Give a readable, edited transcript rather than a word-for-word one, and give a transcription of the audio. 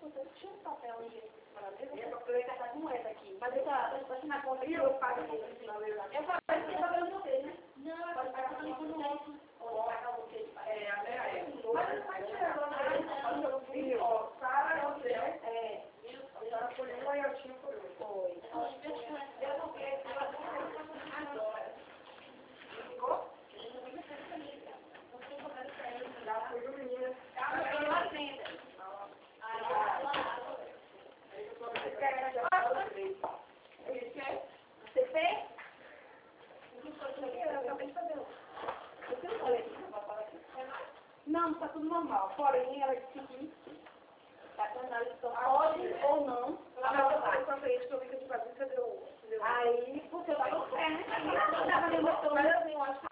você tinha um papel aí para mesa, eu vou aproveitar essa moeda aqui. Mas eu tô na conta e eu pago aqui. Eu falo, mas você tá pagando você, né? Não, pode pagar pra mim quando outro. Ou pagar você. Até mas não vai tirar, não. Ó, Sara, eu sei. A senhora foi uma e eu tinha por outra. Foi. Eu não quero. Agora. Ficou? Já fui o menino. Eu atendo. Você fez? Eu acabei de fazer. Você não falei não, está tudo normal. Porém, ela disse que pode ou não. Aí, porque eu estava no pé, né? Eu estava no meu